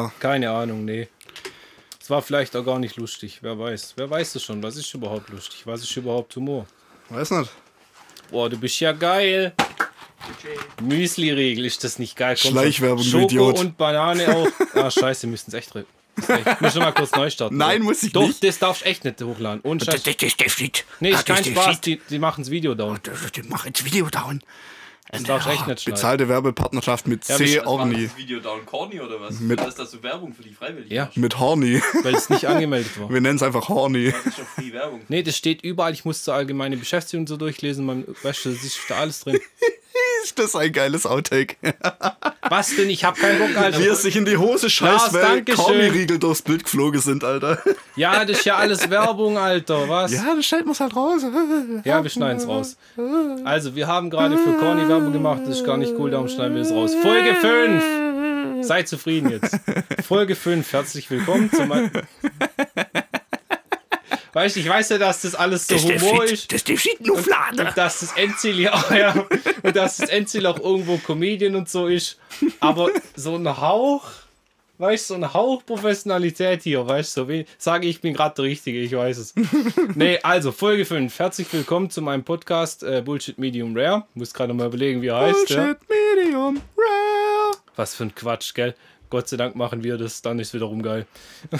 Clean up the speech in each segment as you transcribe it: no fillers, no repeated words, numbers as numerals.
oder? Keine Ahnung, nee. Es war vielleicht auch gar nicht lustig, wer weiß. Wer weiß es schon, was ist überhaupt lustig? Was ist überhaupt Humor? Weiß nicht. Boah, du bist ja geil. Müsli-Riegel, ist das nicht geil? Komm, Schleichwerbung, du Schoko Idiot. und Banane auch. Ah, scheiße, wir müssen es echt drin. Ich muss schon mal kurz neu starten. Nein, oder? muss ich Doch, nicht. das darfst du echt nicht hochladen. Und Scheiß. Das nicht. Nee, ist kein Spaß, die machen das Video down. Die machen jetzt Video down. Das darfst du echt nicht schneiden. Bezahlte Werbepartnerschaft mit Ja, C. was Orni. Das Video down Corny oder was? Mit- Das ist das so Werbung für die Freiwilligen. Ja. Mit Horny. Weil es nicht angemeldet war. Wir nennen es einfach Horny. Das ist doch Free Werbung. Nee, das steht überall. Ich musste allgemeine Beschäftigung so durchlesen. Weißt du, das ist da alles drin. Ist das ein geiles Outtake? Was denn? Ich hab keinen Bock, Alter. Wie es sich in die Hose scheißt, weil Dankeschön. Corny-Riegel durchs Bild geflogen sind, Alter. Ja, das ist ja alles Werbung, Alter. Was? Ja, das stellt man halt raus. Ja, wir schneiden es raus. Also, wir haben gerade für Corny Werbung gemacht. Das ist gar nicht cool, darum schneiden wir es raus. Folge 5. Seid zufrieden jetzt. Folge 5. Herzlich willkommen zu meinem... Weißt du, ich weiß ja, dass das alles so Humor ist. Das ist die Schiednuflade. Und dass das Endziel auch, ja, und dass das Endziel auch irgendwo Comedian und so ist. Aber so ein Hauch, weißt du, so ein Hauch Professionalität hier, weißt du, sage ich bin gerade der Richtige, ich weiß es. Nee, also Folge 5. Herzlich willkommen zu meinem Podcast Bullshit Medium Rare. Muss gerade mal überlegen, wie er heißt. Ja. Bullshit Medium Rare. Was für ein Quatsch, gell? Gott sei Dank machen wir das, dann ist wiederum geil.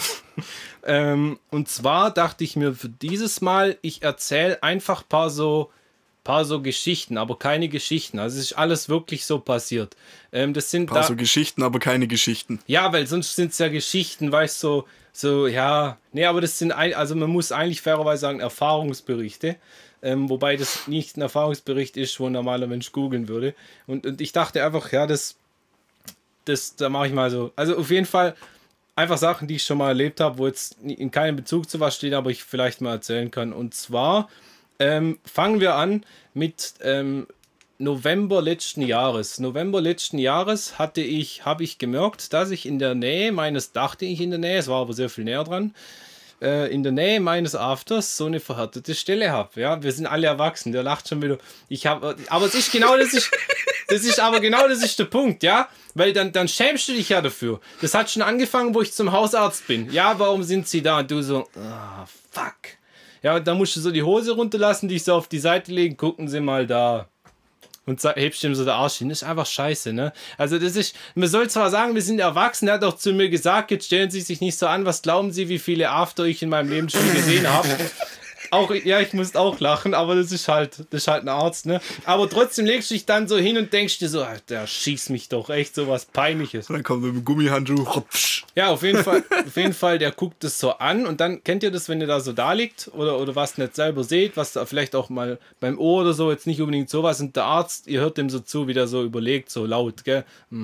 Und zwar dachte ich mir für dieses Mal, ich erzähle einfach paar so Geschichten, aber keine Geschichten. Also es ist alles wirklich so passiert. Das sind Paar so Geschichten, aber keine Geschichten. ja, weil sonst sind es ja Geschichten, weißt du, so, ja, nee, aber das sind, also man muss eigentlich fairerweise sagen, Erfahrungsberichte. Wobei das nicht ein Erfahrungsbericht ist, wo ein normaler Mensch googeln würde. Und ich dachte einfach, ja, da mache ich mal so. Also auf jeden Fall einfach Sachen, die ich schon mal erlebt habe, wo jetzt in keinem Bezug zu was stehen, aber ich vielleicht mal erzählen kann. Und zwar fangen wir an mit November letzten Jahres. November letzten Jahres habe ich gemerkt, dass ich in der Nähe meines, dachte ich in der Nähe, es war aber sehr viel näher dran, in der Nähe meines Afters so eine verhärtete Stelle habe. Ja, wir sind alle erwachsen, der lacht schon wieder. Aber es ist genau das ist der Punkt, ja, weil dann schämst du dich ja dafür. Das hat schon angefangen, wo ich zum Hausarzt bin. Ja, warum sind sie da? Und du so, fuck. Ja, und dann musst du so die Hose runterlassen, dich so auf die Seite legen, gucken sie mal da. Und hebst ihm so der Arsch hin. Das ist einfach scheiße, ne? Also das ist, man soll zwar sagen, wir sind erwachsen, er hat auch zu mir gesagt, jetzt stellen Sie sich nicht so an, was glauben Sie, wie viele After ich in meinem Leben schon gesehen habe? Auch, ja, ich musste auch lachen, aber das ist halt ein Arzt, ne? Aber trotzdem legst du dich dann so hin und denkst dir so, der schießt mich doch, echt so was Peinliches. Und dann kommt er mit dem Gummihandschuh. Hopsch. Ja, auf jeden Fall, der guckt das so an und dann kennt ihr das, wenn ihr da so da liegt oder was nicht selber seht, was da vielleicht auch mal beim Ohr oder so, jetzt nicht unbedingt sowas und der Arzt, ihr hört dem so zu, wie der so überlegt, so laut, gell?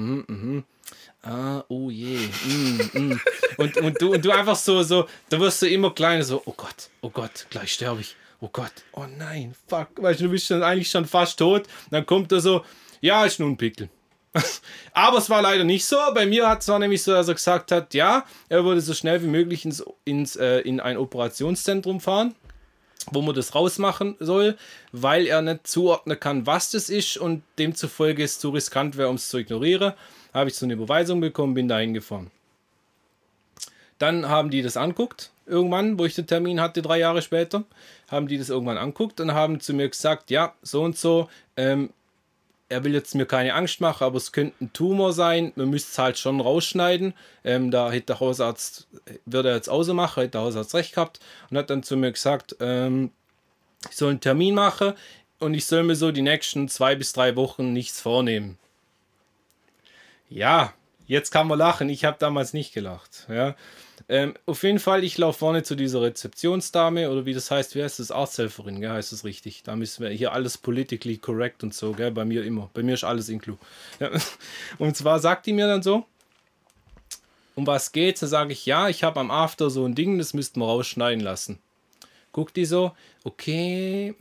Ah, oh je. Und du einfach so, da wirst du immer kleiner, so, oh Gott, gleich sterbe ich. Oh Gott, oh nein, fuck. Weißt du, bist eigentlich schon fast tot. Dann kommt er so, ja, ist nur ein Pickel. Aber es war leider nicht so. Bei mir war nämlich so, dass er gesagt hat, ja, er würde so schnell wie möglich in ein Operationszentrum fahren, wo man das rausmachen soll, weil er nicht zuordnen kann, was das ist und demzufolge es zu riskant wäre, um es zu ignorieren. Habe ich so eine Überweisung bekommen, bin da hingefahren. Dann haben die das anguckt, irgendwann, wo ich den Termin hatte, 3 Jahre später, haben die das irgendwann anguckt und haben zu mir gesagt, ja, so und so, er will jetzt mir keine Angst machen, aber es könnte ein Tumor sein, man müsste es halt schon rausschneiden. Da hätte der Hausarzt, würde er jetzt ausmachen, hätte der Hausarzt recht gehabt und hat dann zu mir gesagt, ich soll einen Termin machen und ich soll mir so die nächsten 2 bis 3 Wochen nichts vornehmen. Ja, jetzt kann man lachen, ich habe damals nicht gelacht. Ja. Auf jeden Fall, ich laufe vorne zu dieser Rezeptionsdame oder wie das heißt, wie heißt das? Arzthelferin, gell, heißt das richtig. Da müssen wir hier alles politically correct und so, gell, bei mir immer. Bei mir ist alles inklu. Ja. Und zwar sagt die mir dann so, um was geht's? Da sage ich, ja, ich habe am After so ein Ding, das müssten wir rausschneiden lassen. Guckt die so, okay,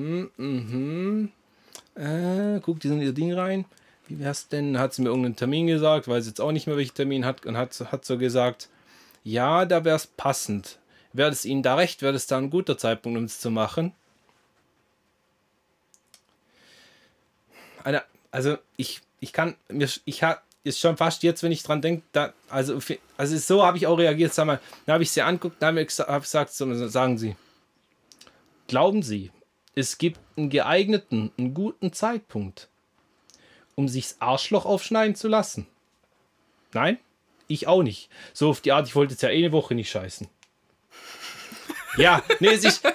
guckt die so in ihr Ding rein. Wie wär's denn? Hat sie mir irgendeinen Termin gesagt, weiß jetzt auch nicht mehr, welchen Termin hat und hat so gesagt, ja, da wäre es passend. Wäre es Ihnen da recht, wäre das da ein guter Zeitpunkt, um es zu machen? Also ich ist schon fast jetzt, wenn ich dran denke, also so habe ich auch reagiert, sag mal, dann habe ich sie angeguckt, dann habe ich gesagt, sagen Sie, glauben Sie, es gibt einen geeigneten, einen guten Zeitpunkt, um sich das Arschloch aufschneiden zu lassen? Nein? Ich auch nicht. So auf die Art, ich wollte jetzt ja eine Woche nicht scheißen. Ja, nee, was ist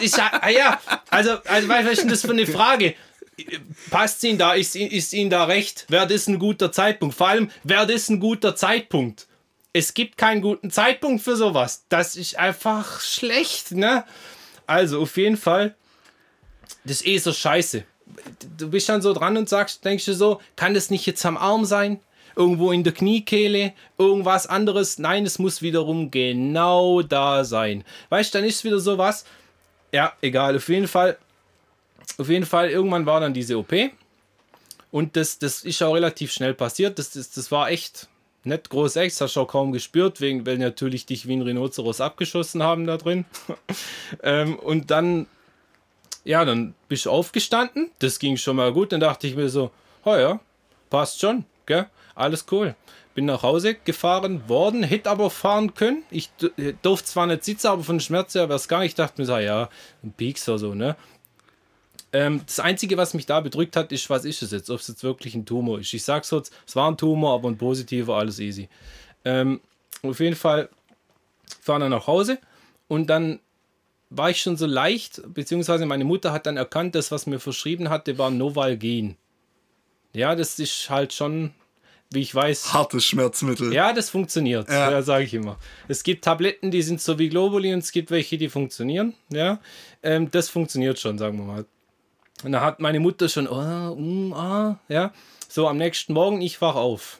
denn das für eine Frage? Passt Ihnen da, ist Ihnen da recht? Wäre das ein guter Zeitpunkt? Vor allem, wäre das ein guter Zeitpunkt? Es gibt keinen guten Zeitpunkt für sowas. Das ist einfach schlecht, ne? Also, auf jeden Fall, das ist so scheiße. Du bist dann so dran und denkst du so, kann das nicht jetzt am Arm sein? Irgendwo in der Kniekehle, irgendwas anderes. Nein, es muss wiederum genau da sein. Weißt du, dann ist es wieder sowas. Ja, egal, auf jeden Fall, irgendwann war dann diese OP. Und das ist auch relativ schnell passiert. Das war echt nicht groß echt. Das hast du auch kaum gespürt, weil natürlich dich wie ein Rhinoceros abgeschossen haben da drin. Und dann, ja, dann bist du aufgestanden. Das ging schon mal gut. Dann dachte ich mir so, oh ja, passt schon, gell? Alles cool. Bin nach Hause gefahren worden, hätte aber fahren können. Ich durfte zwar nicht sitzen, aber von Schmerz her wäre es gar nicht. Ich dachte mir so, ja, ein Pieks oder so, ne? Das Einzige, was mich da bedrückt hat, ist, was ist es jetzt? Ob es jetzt wirklich ein Tumor ist. Ich sag's jetzt, es war ein Tumor, aber ein positiver, alles easy. Auf jeden Fall fahren dann nach Hause und dann war ich schon so leicht, beziehungsweise meine Mutter hat dann erkannt, das, was mir verschrieben hatte, war Novalgen. Ja, das ist halt schon, wie ich weiß... Hartes Schmerzmittel. Ja, das funktioniert, ja, sage ich immer. Es gibt Tabletten, die sind so wie Globuli und es gibt welche, die funktionieren. Ja, das funktioniert schon, sagen wir mal. Und da hat meine Mutter schon, ja, so am nächsten Morgen, ich wach auf.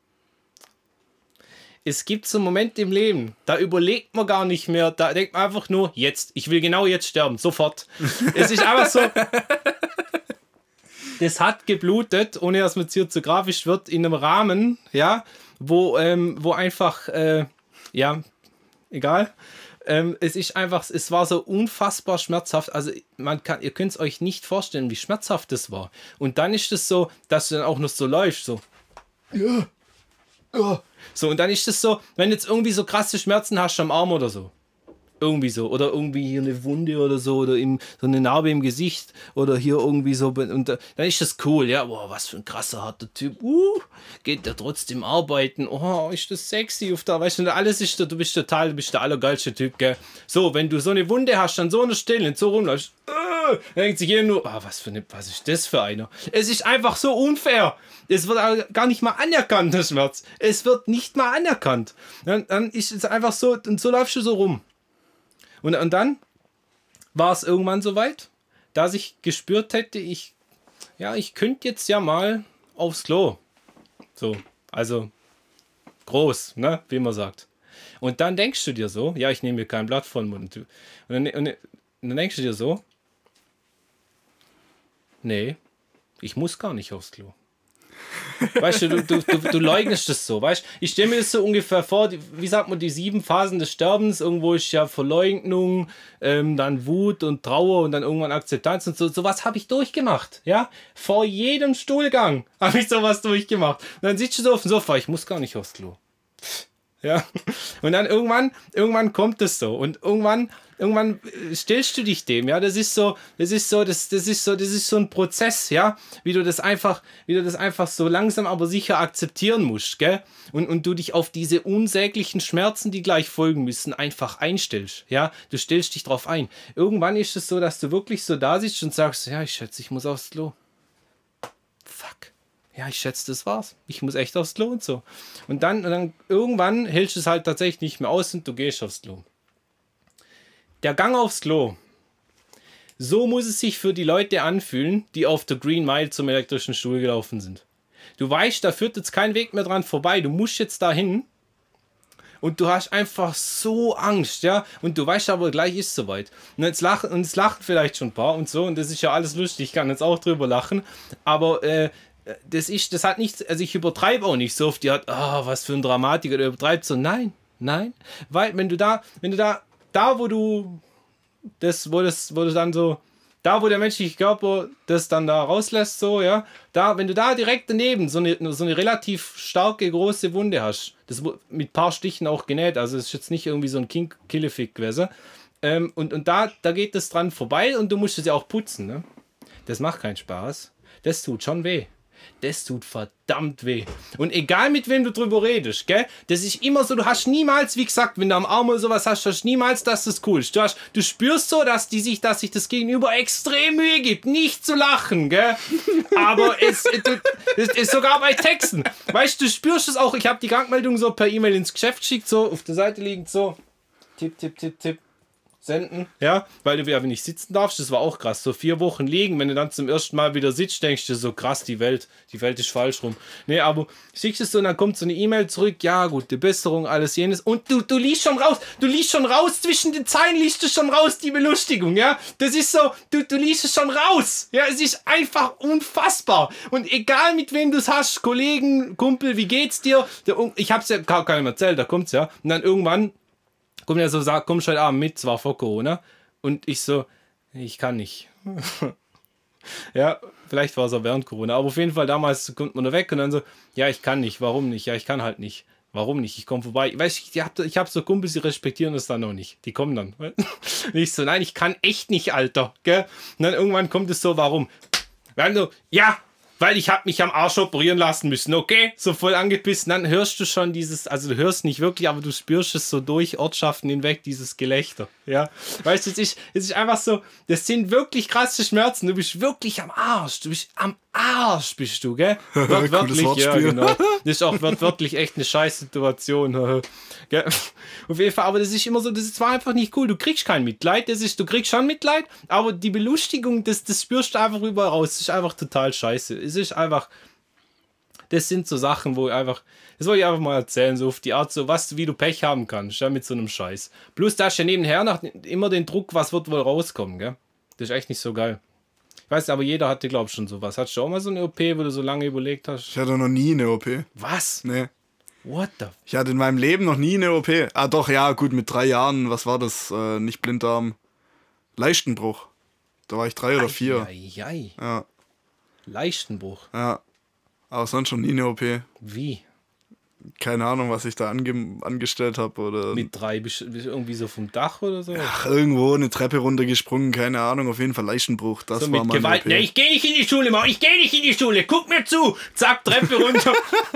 Es gibt so Momente im Leben, da überlegt man gar nicht mehr, da denkt man einfach nur, jetzt, ich will genau jetzt sterben, sofort. Es ist einfach so, das hat geblutet, ohne dass man jetzt hier zu grafisch wird, in einem Rahmen, ja, wo einfach, ja, egal. Es ist einfach, es war so unfassbar schmerzhaft. Also ihr könnt es euch nicht vorstellen, wie schmerzhaft das war. Und dann ist es so, dass du dann auch noch so läufst, so. Ja. Ja. So, und dann ist es so, wenn du jetzt irgendwie so krasse Schmerzen hast am Arm oder so. Irgendwie so. Oder irgendwie hier eine Wunde oder so. Oder so eine Narbe im Gesicht. Oder hier irgendwie so. Und dann ist das cool. Ja, boah, was für ein krasser, harter Typ. Geht der trotzdem arbeiten. Oh, ist das sexy auf da. Weißt du, alles ist da, du bist der allergeilste Typ, gell. So, wenn du so eine Wunde hast, an so einer Stelle und so rumläufst, dann denkt sich jeder nur, was ist das für einer? Es ist einfach so unfair. Es wird gar nicht mal anerkannt, der Schmerz. Es wird nicht mal anerkannt. Dann ist es einfach so, und so läufst du so rum. Und dann war es irgendwann soweit, dass ich gespürt hätte, ich könnte jetzt ja mal aufs Klo. So, also groß, ne, wie man sagt. Und dann denkst du dir so, ja, ich nehme mir kein Blatt von Mund. Und dann denkst du dir so, nee, ich muss gar nicht aufs Klo. Weißt du, du leugnest das so, weißt du? Ich stelle mir das so ungefähr vor, wie sagt man, die 7 Phasen des Sterbens, irgendwo ist ja Verleugnung, dann Wut und Trauer und dann irgendwann Akzeptanz und so. Sowas habe ich durchgemacht, ja? Vor jedem Stuhlgang habe ich sowas durchgemacht. Und dann sitzt du so auf dem Sofa, ich muss gar nicht aufs Klo. Ja, und dann irgendwann kommt das so und irgendwann stellst du dich dem, ja, das ist so ein Prozess, ja, wie du das einfach so langsam aber sicher akzeptieren musst, gell, und du dich auf diese unsäglichen Schmerzen, die gleich folgen müssen, einfach einstellst, ja, du stellst dich drauf ein. Irgendwann ist es so, dass du wirklich so da sitzt und sagst, ja, ich schätze, ich muss aufs Klo. Fuck. Ja, ich schätze, das war's. Ich muss echt aufs Klo und so. Und dann irgendwann hältst du es halt tatsächlich nicht mehr aus und du gehst aufs Klo. Der Gang aufs Klo. So muss es sich für die Leute anfühlen, die auf der Green Mile zum elektrischen Stuhl gelaufen sind. Du weißt, da führt jetzt kein Weg mehr dran vorbei. Du musst jetzt dahin. Und du hast einfach so Angst, ja. Und du weißt aber, gleich ist es soweit. Und jetzt lachen vielleicht schon ein paar und so. Und das ist ja alles lustig. Ich kann jetzt auch drüber lachen. Aber das hat nichts, also ich übertreibe auch nicht so oft, die hat, was für ein Dramatiker, der übertreibt so, nein, weil wenn du da, wo du dann so da, wo der menschliche Körper das dann da rauslässt, so, ja, da, wenn du da direkt daneben so eine relativ starke, große Wunde hast, das mit ein paar Stichen auch genäht, also es ist jetzt nicht irgendwie so ein Killefick gewesen, und da geht das dran vorbei und du musst es ja auch putzen, ne? Das macht keinen Spaß. Das tut schon weh. Das tut verdammt weh. Und egal mit wem du drüber redest, gell? Das ist immer so, du hast niemals, wie gesagt, wenn du am Arm oder sowas hast, hast niemals, dass das cool ist. Du spürst so, dass sich das Gegenüber extrem Mühe gibt, nicht zu lachen, gell? Aber es ist sogar bei Texten. Weißt du, du spürst es auch. Ich habe die Krankmeldung so per E-Mail ins Geschäft geschickt, so auf der Seite liegend so. Tipp, tipp, tipp, tipp. Senden, ja, weil du ja nicht sitzen darfst, das war auch krass, so 4 Wochen liegen, wenn du dann zum ersten Mal wieder sitzt, denkst du so, krass, die Welt ist falsch rum. Nee, aber schickst es so und dann kommt so eine E-Mail zurück, ja, gute Besserung, alles jenes und du liest schon raus, zwischen den Zeilen liest du schon raus, die Belustigung, ja, das ist so, du liest es schon raus, ja, es ist einfach unfassbar und egal mit wem du es hast, Kollegen, Kumpel, wie geht's dir, ich hab's ja keinem erzählt, da kommt's ja, und dann irgendwann kommt er so, sagt, kommst heute Abend mit, zwar vor Corona. Und ich so, ich kann nicht. Ja, vielleicht war es auch während Corona. Aber auf jeden Fall, damals kommt man da weg und dann so, ja, ich kann nicht. Warum nicht? Ja, ich kann halt nicht. Warum nicht? Ich komme vorbei. Weißt du, ich hab so Kumpels, die respektieren das dann noch nicht. Die kommen dann. Und ich so, nein, ich kann echt nicht, Alter. Gell? Und dann irgendwann kommt es so, warum? Dann so, ja, weil ich habe mich am Arsch operieren lassen müssen, okay? So voll angebissen, dann hörst du schon dieses, also du hörst nicht wirklich, aber du spürst es so durch Ortschaften hinweg, dieses Gelächter, ja? Weißt du, es ist einfach so, das sind wirklich krasse Schmerzen, du bist wirklich am Arsch, bist du, gell? Wörtlich, ja, genau. Das ist auch wörtlich echt eine scheiß Situation, gell? Auf jeden Fall, aber das ist immer so, das war einfach nicht cool, du kriegst kein Mitleid, du kriegst schon Mitleid, aber die Belustigung, das spürst du einfach überall raus, das ist einfach total scheiße. Es ist einfach, das sind so Sachen, wo das wollte ich einfach mal erzählen, so auf die Art, so wie du Pech haben kannst, ja, mit so einem Scheiß. Plus da ist ja nebenher immer den Druck, was wird wohl rauskommen, gell? Das ist echt nicht so geil. Ich weiß, aber jeder hatte, glaube ich, schon sowas. Hattest du auch mal so eine OP, wo du so lange überlegt hast? Ich hatte noch nie eine OP. Was? Nee. What the? Ich hatte in meinem Leben noch nie eine OP. Ah doch, ja, gut, mit 3 Jahren, was war das? Nicht Blinddarm. Leistenbruch. Da war ich 3 oder 4. Eieiei. Ja. Leistenbruch. Ja. Aber sonst schon nie eine OP. Wie? Keine Ahnung, was ich da angestellt habe. Oder Mit 3 bist du irgendwie so vom Dach oder so? ach, irgendwo eine Treppe runtergesprungen, keine Ahnung, auf jeden Fall Leistenbruch. Das so war mit meine Gewalt. OP. Nee, ich gehe nicht in die Schule, Mann. Ich gehe nicht in die Schule. Guck mir zu. Zack, Treppe runter.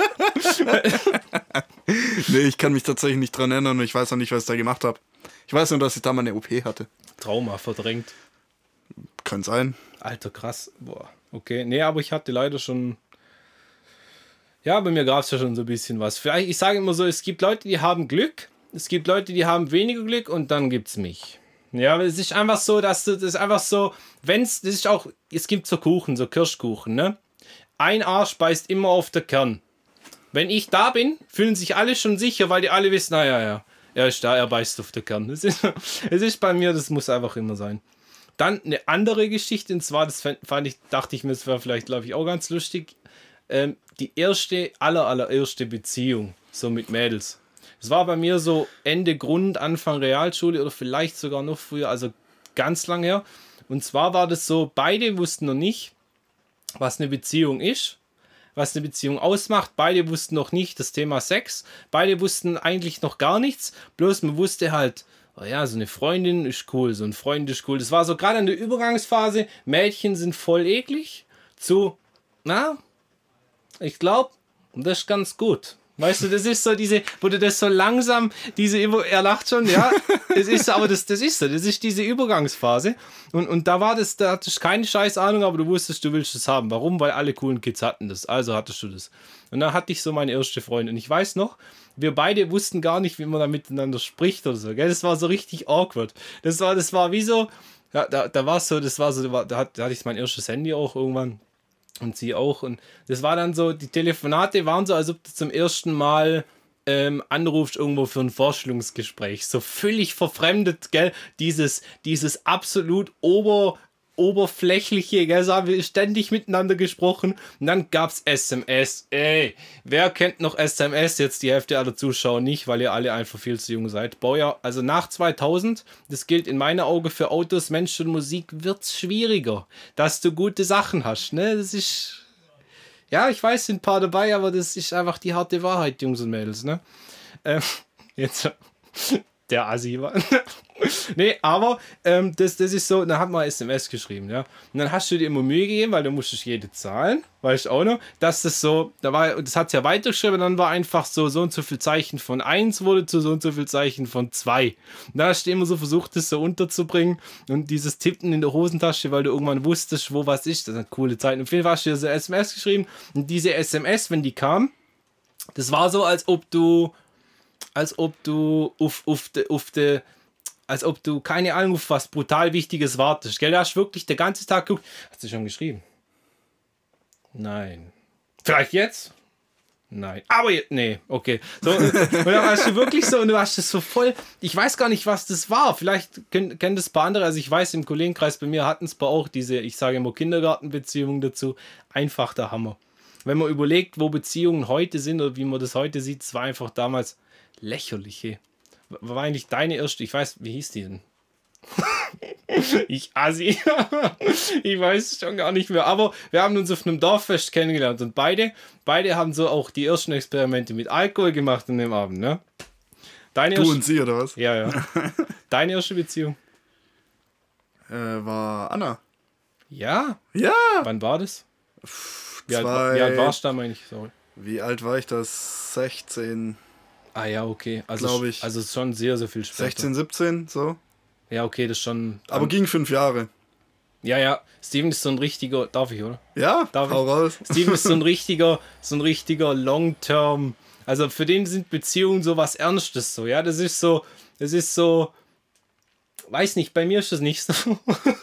Nee, ich kann mich tatsächlich nicht dran erinnern und ich weiß auch nicht, was ich da gemacht habe. Ich weiß nur, dass ich da mal eine OP hatte. Trauma verdrängt. Kann sein. Alter, krass. Boah. Okay. Nee, aber ich hatte leider schon. Ja, bei mir gab es ja schon so ein bisschen was. Vielleicht, ich sage immer so, es gibt Leute, die haben Glück. Es gibt Leute, die haben weniger Glück und dann gibt's mich. Ja, aber es ist einfach so, das ist einfach so, es gibt so Kuchen, so Kirschkuchen, ne? Ein Arsch beißt immer auf den Kern. Wenn ich da bin, fühlen sich alle schon sicher, weil die alle wissen, naja, er ist da, er beißt auf den Kern. Es ist bei mir, das muss einfach immer sein. Dann eine andere Geschichte, und zwar, dachte ich mir, das wäre vielleicht, glaube ich, auch ganz lustig. Die allererste Beziehung, so mit Mädels. Das war bei mir so Ende Grund, Anfang Realschule oder vielleicht sogar noch früher, also ganz lang her. Und zwar war das so, beide wussten noch nicht, was eine Beziehung ist, was eine Beziehung ausmacht. Beide wussten noch nicht das Thema Sex. Beide wussten eigentlich noch gar nichts. Bloß man wusste halt, oh ja, so eine Freundin ist cool, so ein Freund ist cool. Das war so gerade in der Übergangsphase, Mädchen sind voll eklig, zu, ich glaube, das ist ganz gut. Weißt du, das ist so wo du das so langsam, er lacht schon, ja, das ist diese Übergangsphase. Und da hattest du keine scheiß Ahnung, aber du wusstest, du willst es haben. Warum? Weil alle coolen Kids hatten das, also hattest du das. Und dann hatte ich so meine erste Freundin. Und ich weiß noch, wir beide wussten gar nicht, wie man da miteinander spricht oder so, gell? Das war so richtig awkward. Das war wie so, ja, da hatte ich mein erstes Handy auch irgendwann. Und sie auch. Und das war dann so, die Telefonate waren so, als ob du zum ersten Mal anrufst irgendwo für ein Vorstellungsgespräch. So völlig verfremdet, gell? Dieses absolut oberflächliche, gell, so haben wir ständig miteinander gesprochen. Und dann gab's SMS. Ey, wer kennt noch SMS? Jetzt die Hälfte aller Zuschauer nicht, weil ihr alle einfach viel zu jung seid. Baujahr, also nach 2000, das gilt in meinen Augen für Autos, Menschen und Musik, wird's schwieriger, dass du gute Sachen hast, ne? Das ist, ja, ich weiß, sind ein paar dabei, aber das ist einfach die harte Wahrheit, Jungs und Mädels, ne? Jetzt der Assi war. Nee, aber das ist so, dann hat man SMS geschrieben, ja. Und dann hast du dir immer Mühe gegeben, weil du musstest jede zahlen, weißt du auch noch, dass das so, das hat es ja weitergeschrieben, dann war einfach so und so viel Zeichen von 1 wurde zu so und so viel Zeichen von 2. Und da hast du immer so versucht, das so unterzubringen und dieses Tippen in der Hosentasche, weil du irgendwann wusstest, wo was ist, das sind coole Zeiten. Und auf jeden Fall hast du dir so SMS geschrieben und diese SMS, wenn die kam, das war so, als ob du als ob du keine Ahnung auf was brutal Wichtiges wartest. Gell, du hast wirklich den ganzen Tag geguckt. Hast du schon geschrieben? Nein. Vielleicht jetzt? Nein. Aber jetzt, nee, okay. So, und dann hast du wirklich so, und du hast das so voll, ich weiß gar nicht, was das war. Vielleicht kennen das ein paar andere, also ich weiß, im Kollegenkreis bei mir hatten es paar auch diese, ich sage immer Kindergartenbeziehungen dazu. Einfach der Hammer. Wenn man überlegt, wo Beziehungen heute sind oder wie man das heute sieht, es war einfach damals lächerliche. War eigentlich deine erste, ich weiß, wie hieß die denn? Ich Assi. Ich weiß schon gar nicht mehr. Aber wir haben uns auf einem Dorffest kennengelernt und beide haben so auch die ersten Experimente mit Alkohol gemacht an dem Abend, ne? Du und sie, oder was? Ja. Deine erste Beziehung? War Anna. Ja? Ja! Wann war das? Wie alt warst du da, meine ich? Sorry. Wie alt war ich das? 16. Ah ja, okay. Also, glaube ich. Also schon sehr, sehr viel später. 16, 17, so. Ja, okay, das ist schon... Aber ging 5 Jahre. Ja. Steven ist so ein richtiger... Darf ich, oder? Ja, hau raus. Steven ist so ein richtiger Long-Term... Also für den sind Beziehungen so was Ernstes so, ja. Das ist so... Weiß nicht, bei mir ist das nicht so.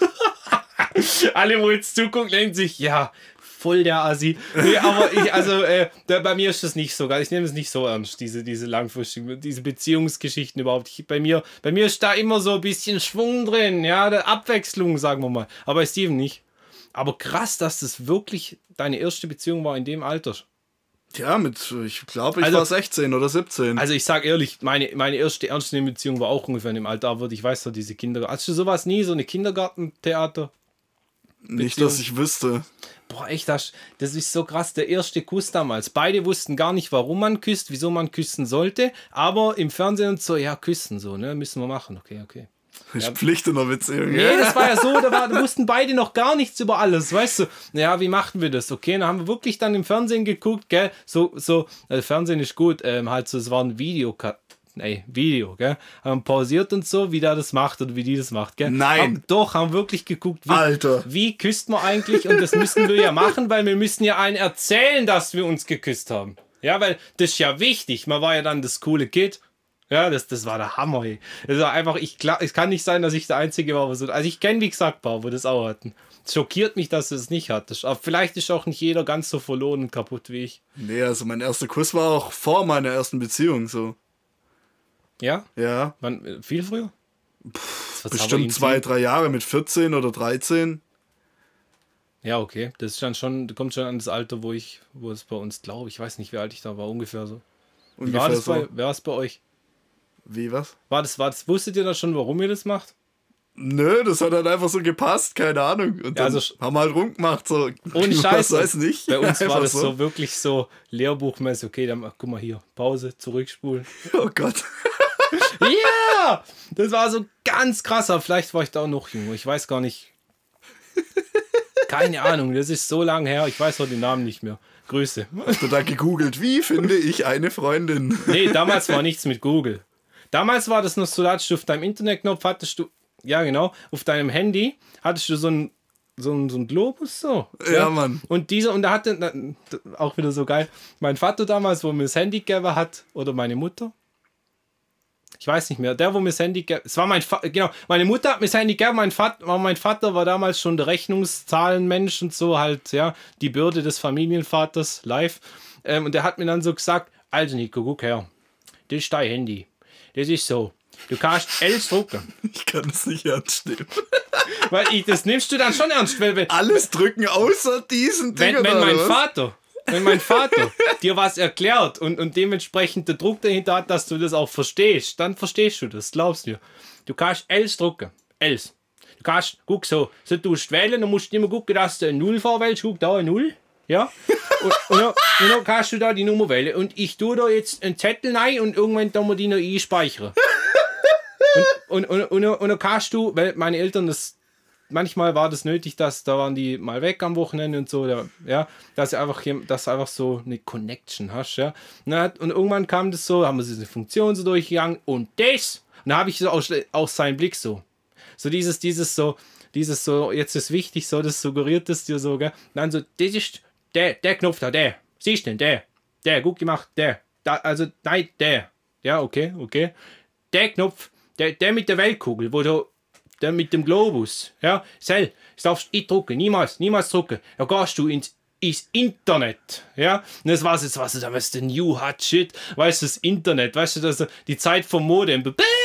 Alle, wo jetzt zugucken, denken sich, ja... Voll der Assi. Nee, aber bei mir ist das nicht so. Ich nehme es nicht so ernst, diese langfristigen, diese Beziehungsgeschichten überhaupt. Bei mir ist da immer so ein bisschen Schwung drin, ja, der Abwechslung, sagen wir mal. Aber bei Steven nicht. Aber krass, dass das wirklich deine erste Beziehung war in dem Alter. Ja, ich glaube, ich war 16 oder 17. Also ich sag ehrlich, meine erste ernste Beziehung war auch ungefähr in dem Alter, aber ich weiß doch, diese Kindergarten. Hast du sowas nie, so eine Kindergartentheater? Nicht, dass ich wüsste. Boah, echt, das ist so krass. Der erste Kuss damals. Beide wussten gar nicht, warum man küsst, wieso man küssen sollte. Aber im Fernsehen und so, ja, küssen so, ne? Müssen wir machen. Okay. Ich Pflicht in der Beziehung. Nee, das war ja so, da wussten beide noch gar nichts über alles, weißt du. Ja, wie machten wir das? Okay, dann haben wir wirklich dann im Fernsehen geguckt, gell? Fernsehen ist gut, halt so, es war ein Video, gell? Haben pausiert und so, wie der das macht oder wie die das macht, gell? Nein. Haben wirklich geguckt, Alter. Wie küsst man eigentlich? Und das müssen wir ja machen, weil wir müssen ja allen erzählen, dass wir uns geküsst haben. Ja, weil das ist ja wichtig. Man war ja dann das coole Kid. Ja, das war der Hammer, ey. Das war einfach, es kann nicht sein, dass ich der Einzige war, also ich kenne, wie gesagt, ein paar, wo das auch hatten. Es schockiert mich, dass du es nicht hattest. Aber vielleicht ist auch nicht jeder ganz so verloren und kaputt wie ich. Nee, also mein erster Kuss war auch vor meiner ersten Beziehung, so. Ja? Ja. Wann, viel früher? Bestimmt 2-3 Jahre mit 14 oder 13. Ja, okay. Das ist dann schon, kommt schon an das Alter, wo es bei uns, glaube ich, weiß nicht, wie alt ich da war, ungefähr so. Wer war es bei euch? Wie, was? War das, wusstet ihr da schon, warum ihr das macht? Nö, das hat halt einfach so gepasst, keine Ahnung. Und dann haben wir halt rumgemacht, so. Ohne Scheiße. Weiß nicht. Bei uns war das so wirklich so lehrbuchmäßig. Okay, dann guck mal hier, Pause, zurückspulen. Oh Gott. Ja! Das war so ganz krasser. Vielleicht war ich da auch noch jung. Ich weiß gar nicht. Keine Ahnung, das ist so lange her. Ich weiß auch den Namen nicht mehr. Grüße. Hast du da gegoogelt, wie finde ich eine Freundin? Nee, damals war nichts mit Google. Damals war das noch so, da hattest du auf deinem Internetknopf, ja genau, auf deinem Handy hattest du so ein Globus so. Ja, Mann. Und da hatte, auch wieder so geil, mein Vater damals, wo mir das Handy gegeben hat, oder meine Mutter, ich weiß nicht mehr, der, wo mir das Handy gegeben, es war mein Vater, genau, meine Mutter hat mir das Handy gegeben, mein Vater war damals schon der Rechnungszahlenmensch und so halt, ja, die Bürde des Familienvaters live. Und der hat mir dann so gesagt, also Nico, guck her, das ist dein Handy. Das ist so. Du kannst Els drucken. Ich kann das nicht ernst nehmen. Das nimmst du dann schon ernst, weil Alles drücken außer diesen Dingern. wenn oder was? mein Vater dir was erklärt und dementsprechend der Druck dahinter hat, dass du das auch verstehst, dann verstehst du das, glaubst mir. Du kannst Els drucken. Els. Du kannst, guck so tust du wählen, dann musst du immer gucken, dass du eine 0 vorwählst. Guck, da eine 0. Ja? Und dann kannst du da die Nummer wählen. Und ich tue da jetzt einen Zettel rein und irgendwann tun wir die noch einspeichern. Und dann kannst du, weil meine Eltern manchmal war das nötig, dass da waren die mal weg am Wochenende und so, ja, dass du einfach so eine Connection hast, ja. Und irgendwann kam das so, haben wir diese Funktion so durchgegangen und da habe ich so auch seinen Blick so dieses so, jetzt ist wichtig, so, das suggeriert das dir so, gell. Und dann so, das ist der Knopf da, der, siehst du denn, der, gut gemacht, der, also, nein, der, ja, okay, der Knopf, der mit der Weltkugel, der mit dem Globus, ja, das darfst du nicht drucken, niemals drucken. Da gehst du ins Internet, ja, und das war's jetzt, was du da, was der New Hot Shit, weißt du, das Internet, weißt du, das die Zeit vom Modem,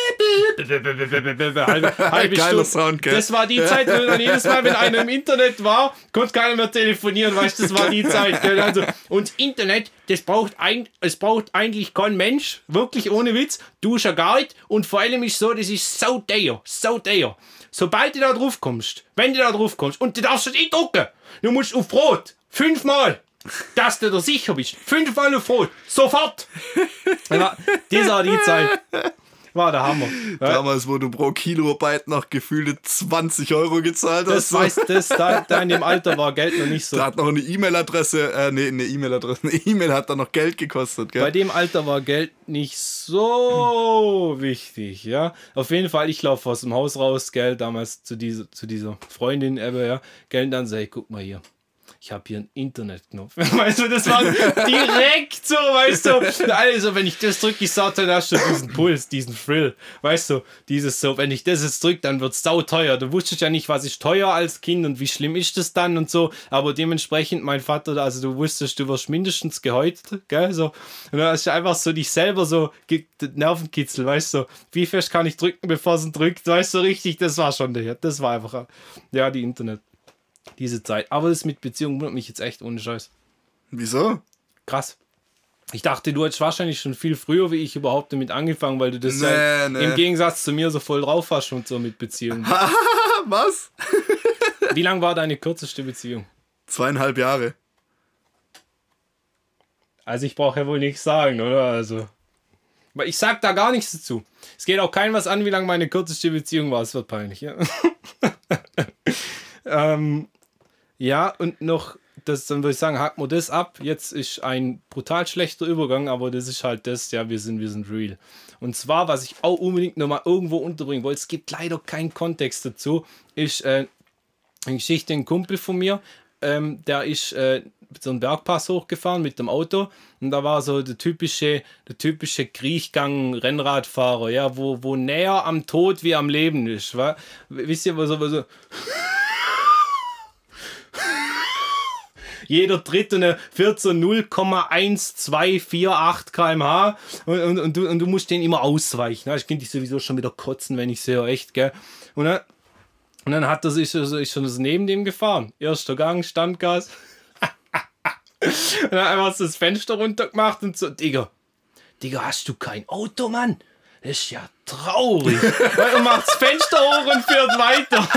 halbe Stunde. Sound, gell? Das war die Zeit, wo dann jedes Mal, wenn einer im Internet war, konnte keiner mehr telefonieren, weißt du, das war die Zeit, gell? Also, und das Internet, es braucht eigentlich kein Mensch, wirklich ohne Witz, du schon gar nicht, und vor allem ist so, das ist so teuer. Sobald du da drauf kommst, und du darfst nicht drucken, du musst auf Rot, 5-mal, dass du da sicher bist, 5-mal auf Rot, sofort. Ja, das war die Zeit. War der Hammer. Damals, wo du pro Kilobyte noch gefühlte 20 € gezahlt hast. Da in dem Alter war Geld noch nicht so. Da hat noch eine E-Mail-Adresse, eine E-Mail hat da noch Geld gekostet, gell? Bei dem Alter war Geld nicht so wichtig, ja. Auf jeden Fall, ich laufe aus dem Haus raus, gell, damals zu dieser Freundin, ja, gell, dann sag ich, guck mal hier. Ich habe hier einen Internetknopf. Weißt du, das war direkt so, weißt du. Also, wenn ich das drücke, ich sag, dann hast du diesen Puls, diesen Thrill. Weißt du, dieses so, wenn ich das jetzt drücke, dann wird es sauteuer. Du wusstest ja nicht, was ist teuer als Kind und wie schlimm ist das dann und so. Aber dementsprechend, mein Vater, also du wusstest, du wirst mindestens gehäutet, gell, so. Und dann hast du einfach so dich selber so Nervenkitzel, weißt du. Wie fest kann ich drücken, bevor es drückt, weißt du, richtig, das war schon das war einfach, ja, die Internet. Diese Zeit. Aber das mit Beziehung wundert mich jetzt echt ohne Scheiß. Wieso? Krass. Ich dachte, du hättest wahrscheinlich schon viel früher wie ich überhaupt damit angefangen, weil du das Nee. im Gegensatz zu mir so voll drauf hast und so mit Beziehungen. Was? Wie lang war deine kürzeste Beziehung? 2,5 Jahre. Also ich brauche ja wohl nichts sagen, oder? Also. Aber ich sag da gar nichts dazu. Es geht auch keinem was an, wie lang meine kürzeste Beziehung war. Es wird peinlich, ja. Ja, und noch, dann würde ich sagen, hacken wir das ab. Jetzt ist ein brutal schlechter Übergang, aber das ist halt das, ja, wir sind real. Und zwar, was ich auch unbedingt nochmal irgendwo unterbringen wollte, es gibt leider keinen Kontext dazu, ist eine Geschichte, ein Kumpel von mir, der ist so einen Bergpass hochgefahren mit dem Auto und da war so der typische Kriechgang-Rennradfahrer, ja, wo näher am Tod wie am Leben ist. Wisst ihr, was so jeder Dritte eine 0,1248 km/h und du musst den immer ausweichen. Ich könnte dich sowieso schon wieder kotzen, wenn ich sehe, echt, gell? Und dann hat er sich schon neben dem gefahren. Erster Gang, Standgas. Und dann einfach so das Fenster runtergemacht und so, Digga, hast du kein Auto, Mann? Das ist ja traurig. Und macht das Fenster hoch und fährt weiter.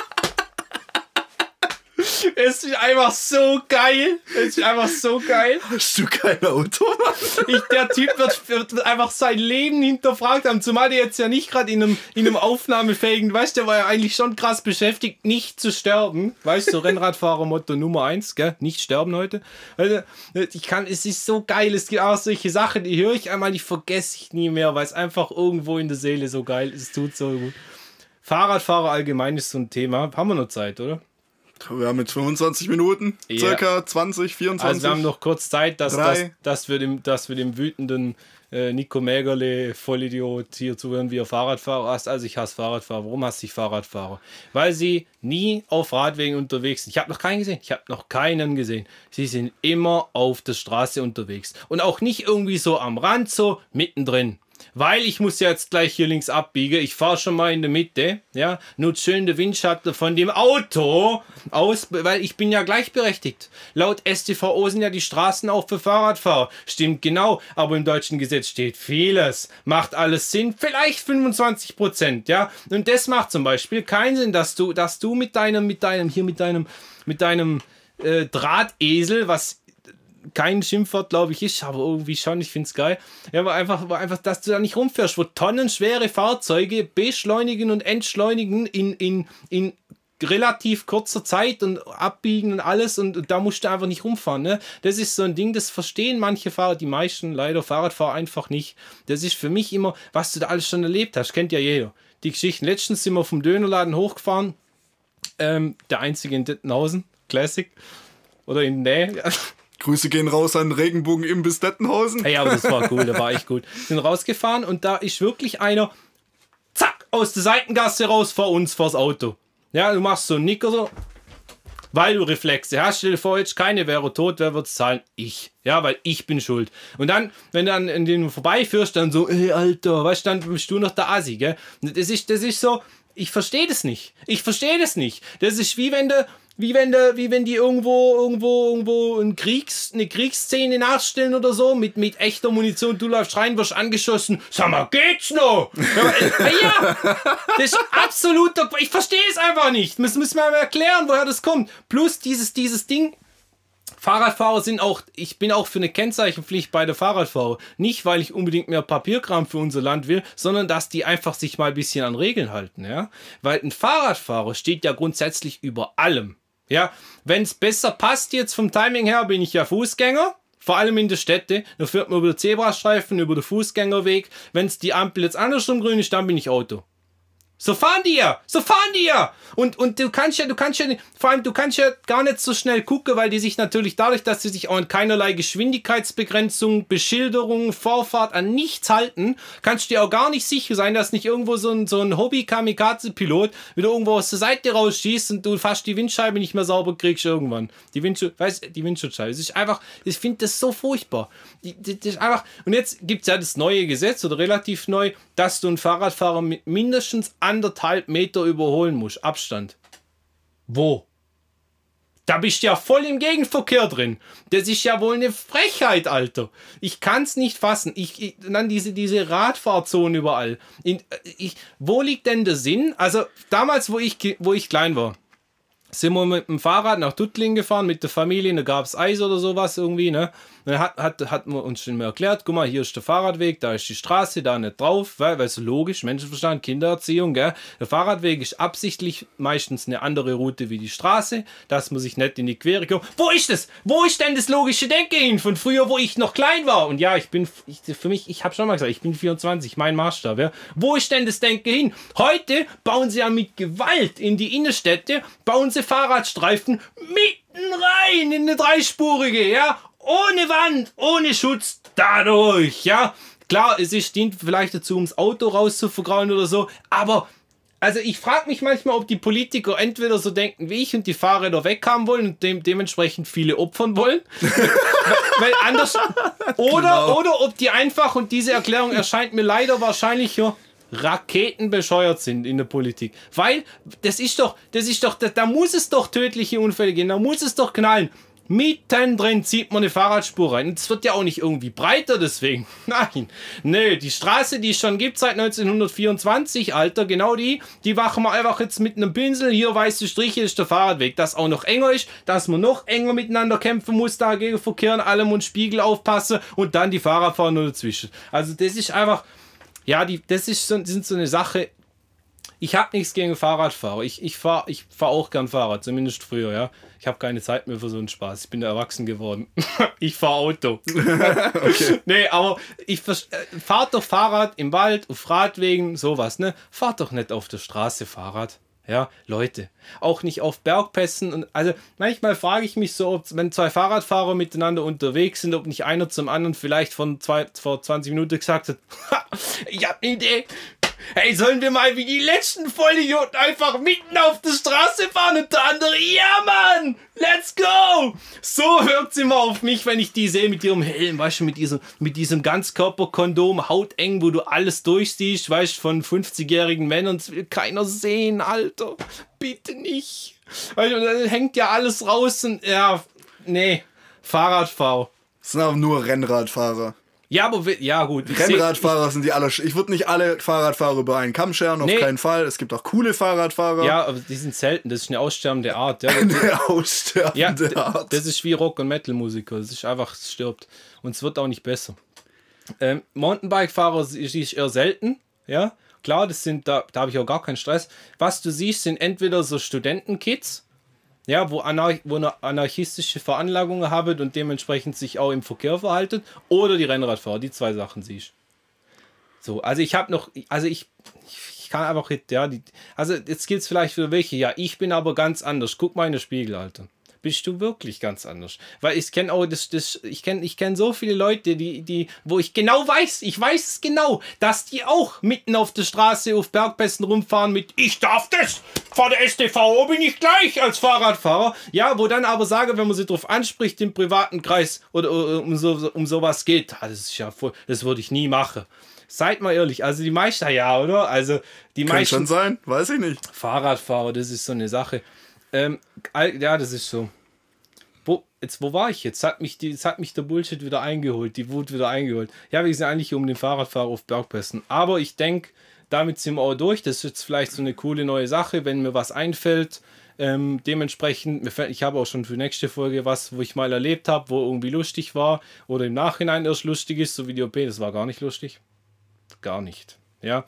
Es ist einfach so geil. Hast du kein Auto? Der Typ wird einfach sein Leben hinterfragt haben. Zumal der jetzt ja nicht gerade in einem aufnahmefähigen, weißt du, der war ja eigentlich schon krass beschäftigt, nicht zu sterben. Weißt du, Rennradfahrer-Motto Nummer 1, gell? Nicht sterben heute. Also, es ist so geil. Es gibt auch solche Sachen, die höre ich einmal, die vergesse ich nie mehr, weil es einfach irgendwo in der Seele so geil ist. Es tut so gut. Fahrradfahrer allgemein ist so ein Thema. Haben wir noch Zeit, oder? Wir haben jetzt 25 Minuten, circa 20, 24. Also wir haben noch kurz Zeit, dass wir dem wütenden Nico Mägerle, Vollidiot, hier zuhören, wie er Fahrradfahrer hast. Also ich hasse Fahrradfahrer. Warum hasse ich Fahrradfahrer? Weil sie nie auf Radwegen unterwegs sind. Ich habe noch keinen gesehen. Sie sind immer auf der Straße unterwegs. Und auch nicht irgendwie so am Rand, so mittendrin. Weil ich muss jetzt gleich hier links abbiegen. Ich fahre schon mal in der Mitte. Ja, nutze schön den Windschatten von dem Auto aus, weil ich bin ja gleichberechtigt. Laut StVO sind ja die Straßen auch für Fahrradfahrer. Stimmt genau, aber im deutschen Gesetz steht vieles. Macht alles Sinn, vielleicht 25%, ja. Und das macht zum Beispiel keinen Sinn, dass du mit deinem Drahtesel, was kein Schimpfwort, glaube ich, ist, aber irgendwie schon, ich finde es geil. Ja, aber einfach, dass du da nicht rumfährst, wo tonnenschwere Fahrzeuge beschleunigen und entschleunigen in relativ kurzer Zeit und abbiegen und alles und da musst du einfach nicht rumfahren. Ne? Das ist so ein Ding, das verstehen manche Fahrer, die meisten leider Fahrradfahrer einfach nicht. Das ist für mich immer, was du da alles schon erlebt hast, kennt ja jeder. Die Geschichten. Letztens sind wir vom Dönerladen hochgefahren, der einzige in Dettenhausen, Classic, oder in der Nähe. Grüße gehen raus an Regenbogen-Imbiss Dettenhausen. Ja, aber das war cool, da war echt gut. Sind rausgefahren und da ist wirklich einer, zack, aus der Seitengasse raus vor uns, vors Auto. Ja, du machst so einen Nicker so, weil du Reflexe hast. Stell dir vor, jetzt keine wäre tot, wer wird zahlen? Ich. Ja, weil ich bin schuld. Und dann, wenn du dann in den vorbeiführst, dann so, ey, Alter, weißt du, dann bist du noch der Assi, gell? Das ist so, ich verstehe das nicht. Das ist wie wenn die irgendwo eine Kriegsszene nachstellen oder so, mit echter Munition, du läufst rein, wirst angeschossen, sag mal, geht's noch? Ja, das ist absolut, ich verstehe es einfach nicht. Das müssen wir mal erklären, woher das kommt. Plus dieses Ding, Fahrradfahrer sind auch, ich bin auch für eine Kennzeichenpflicht bei der Fahrradfahrer. Nicht, weil ich unbedingt mehr Papierkram für unser Land will, sondern dass die einfach sich mal ein bisschen an Regeln halten. Ja? Weil ein Fahrradfahrer steht ja grundsätzlich über allem. Ja, wenn es besser passt jetzt vom Timing her, bin ich ja Fußgänger, vor allem in der Städte. Da fährt man über den Zebrastreifen, über den Fußgängerweg. Wenn es die Ampel jetzt andersrum grün ist, dann bin ich Auto. So fahren die ja! Und du kannst ja, vor allem du kannst ja gar nicht so schnell gucken, weil die sich natürlich dadurch, dass sie sich auch an keinerlei Geschwindigkeitsbegrenzung, Beschilderung, Vorfahrt an nichts halten, kannst du dir auch gar nicht sicher sein, dass nicht irgendwo so ein Hobby-Kamikaze-Pilot wieder irgendwo aus der Seite rausschießt und du fast die Windscheibe nicht mehr sauber kriegst irgendwann. Die Windschutzscheibe. Es ist einfach, ich finde das so furchtbar. Das ist einfach, und jetzt gibt es ja das neue Gesetz, oder relativ neu, dass du einen Fahrradfahrer mit mindestens 1,5 Meter überholen musst. Abstand. Wo? Da bist du ja voll im Gegenverkehr drin. Das ist ja wohl eine Frechheit, Alter. Ich kann es nicht fassen. Dann diese Radfahrzone überall. Wo liegt denn der Sinn? Also damals, wo ich klein war, sind wir mit dem Fahrrad nach Tuttlingen gefahren, mit der Familie, da gab es Eis oder sowas irgendwie, ne? Dann hat man uns schon mal erklärt, guck mal, hier ist der Fahrradweg, da ist die Straße, da nicht drauf, weil so logisch, Menschenverstand, Kindererziehung, gell? Der Fahrradweg ist absichtlich meistens eine andere Route wie die Straße, dass man sich nicht in die Quere kommt. Wo ist das? Wo ist denn das logische Denken hin von früher, wo ich noch klein war? Und ja, ich habe schon mal gesagt, ich bin 24, mein Maßstab, ja? Wo ist denn das Denken hin? Heute bauen sie ja mit Gewalt in die Innenstädte, bauen sie Fahrradstreifen mitten rein in eine dreispurige, ja? Ohne Wand, ohne Schutz, dadurch, ja. Klar, dient vielleicht dazu, ums Auto rauszuvergrauen oder so, aber also ich frage mich manchmal, ob die Politiker entweder so denken wie ich und die Fahrräder weghaben wollen und dementsprechend viele opfern wollen, weil anders, oder ob die einfach, und diese Erklärung erscheint mir leider wahrscheinlich ja, raketenbescheuert sind in der Politik. Weil, da muss es doch tödliche Unfälle geben, da muss es doch knallen. Mittendrin zieht man eine Fahrradspur rein. Es wird ja auch nicht irgendwie breiter deswegen. Nein. Nö, die Straße, die es schon gibt seit 1924, Alter, genau die machen wir einfach jetzt mit einem Pinsel. Hier weiße Striche ist der Fahrradweg. Dass auch noch enger ist, dass man noch enger miteinander kämpfen muss, dagegen Verkehr, allem und Spiegel aufpassen und dann die Fahrradfahrer nur dazwischen. Also das ist einfach, ja, sind so eine Sache. Ich habe nichts gegen Fahrradfahrer. Ich fahr auch gern Fahrrad, zumindest früher, ja. Ich habe keine Zeit mehr für so einen Spaß. Ich bin erwachsen geworden. Ich fahre Auto. Okay. Nee, aber fahrt doch Fahrrad im Wald, auf Radwegen, sowas, ne? Fahrt doch nicht auf der Straße Fahrrad. Ja, Leute. Auch nicht auf Bergpässen. Und also manchmal frage ich mich so, wenn zwei Fahrradfahrer miteinander unterwegs sind, ob nicht einer zum anderen vielleicht vor 20 Minuten gesagt hat, ich habe eine Idee. Hey, sollen wir mal wie die letzten Vollidioten einfach mitten auf der Straße fahren und der andere, ja Mann, let's go! So hört sie mal auf mich, wenn ich die sehe mit ihrem Helm, weißt du, mit diesem Ganzkörperkondom, hauteng, wo du alles durchsiehst, weißt du, von 50-jährigen Männern, das will keiner sehen, Alter. Bitte nicht. Weißt du, dann hängt ja alles raus und, ja, nee, Fahrradfahrer. Das sind aber nur Rennradfahrer. Ja, aber ja gut. Rennradfahrer sind die alle. Ich würde nicht alle Fahrradfahrer über einen Kamm scheren, auf keinen Fall. Es gibt auch coole Fahrradfahrer. Ja, aber die sind selten. Das ist eine aussterbende Art. Ja. Eine aussterbende Art. Das ist wie Rock- und Metal-Musiker. Das ist einfach, es stirbt. Und es wird auch nicht besser. Mountainbike-Fahrer ist eher selten. Ja, klar, da habe ich auch gar keinen Stress. Was du siehst, sind entweder so Studentenkids, ja, wo eine anarchistische Veranlagung haben und dementsprechend sich auch im Verkehr verhalten, oder die Rennradfahrer, die zwei Sachen siehst. So, also ich kann einfach, ja, also jetzt gibt es vielleicht für welche, ja, ich bin aber ganz anders, guck mal in den Spiegel, Alter. Bist du wirklich ganz anders? Weil ich kenne auch ich kenne so viele Leute, wo ich genau weiß, ich weiß es genau, dass die auch mitten auf der Straße auf Bergpässen rumfahren mit ich darf das, vor der StVO bin ich gleich als Fahrradfahrer. Ja, wo dann aber sagen, wenn man sie drauf anspricht im privaten Kreis oder um sowas geht, das ist ja voll, das würde ich nie machen. Seid mal ehrlich, also die meisten, ja, oder? Also die Kann meisten schon sein, weiß ich nicht. Fahrradfahrer, das ist so eine Sache. Ja, das ist so. Wo war ich jetzt? Hat mich der Bullshit wieder eingeholt, die Wut wieder eingeholt. Ja, wir sind eigentlich um den Fahrradfahrer auf Bergpässen. Aber ich denke, damit sind wir auch durch. Das ist jetzt vielleicht so eine coole neue Sache, wenn mir was einfällt. Dementsprechend, ich habe auch schon für die nächste Folge was, wo ich mal erlebt habe, wo irgendwie lustig war oder im Nachhinein erst lustig ist, so wie die OP, das war gar nicht lustig. Gar nicht. Ja.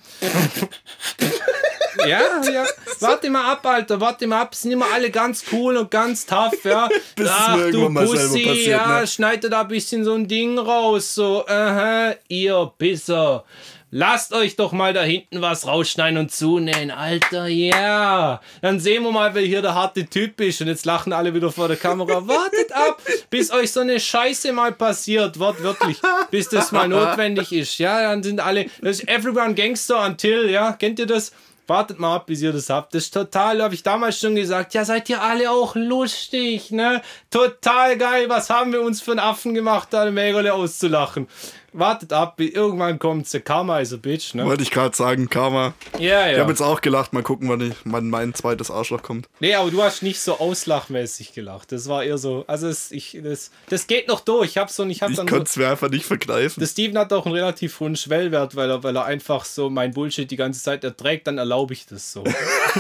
Ja. Warte mal ab, Alter, warte mal ab. Sind immer alle ganz cool und ganz tough, ja. Bis Ach, es mir du irgendwann mal selber Pussy, passiert, ja, ne? schneidet da ein bisschen so ein Ding raus. So, ihr Pisser. Lasst euch doch mal da hinten was rausschneiden und zunähen, Alter, ja. Yeah. Dann sehen wir mal, wer hier der harte Typ ist. Und jetzt lachen alle wieder vor der Kamera. Wartet ab, bis euch so eine Scheiße mal passiert, wortwörtlich. Bis das mal notwendig ist. Ja, dann sind alle, das ist Everyone Gangster until, ja, kennt ihr das? Wartet mal ab, bis ihr das habt. Das ist total, habe ich damals schon gesagt. Ja, seid ihr alle auch lustig, ne? Total geil. Was haben wir uns für einen Affen gemacht, da eine Mägerle auszulachen? Wartet ab, irgendwann kommt's. Der Karma ist a Bitch, ne? Wollte ich gerade sagen, Karma. Ja. Ich habe jetzt auch gelacht. Mal gucken, wann mein zweites Arschloch kommt. Nee, aber du hast nicht so auslachmäßig gelacht. Das war eher so, also das geht noch durch. Ich konnte es mir einfach nicht vergreifen. Der Steven hat auch einen relativ hohen Schwellwert, weil er einfach so mein Bullshit die ganze Zeit erträgt, dann erlaube ich das so.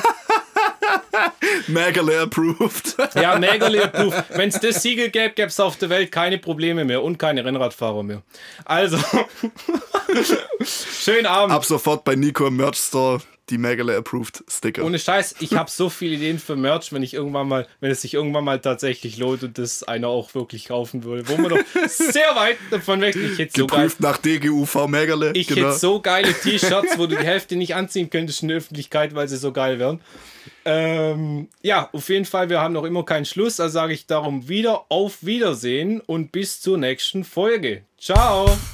Mägerle approved. Ja, Mägerle approved. Wenn es das Siegel gäbe, gäbe es auf der Welt keine Probleme mehr und keine Rennradfahrer mehr. Also, schönen Abend. Ab sofort bei Nico im Merch Store die Mägerle approved Sticker. Ohne Scheiß, ich habe so viele Ideen für Merch, wenn es sich irgendwann mal tatsächlich lohnt und das einer auch wirklich kaufen würde. Wo man doch sehr weit davon weg ist. Geprüft nach DGUV Mägerle. Ich hätte so geile T-Shirts, wo du die Hälfte nicht anziehen könntest in der Öffentlichkeit, weil sie so geil wären. Ja, auf jeden Fall, wir haben noch immer keinen Schluss, also sage ich darum wieder auf Wiedersehen und bis zur nächsten Folge. Ciao!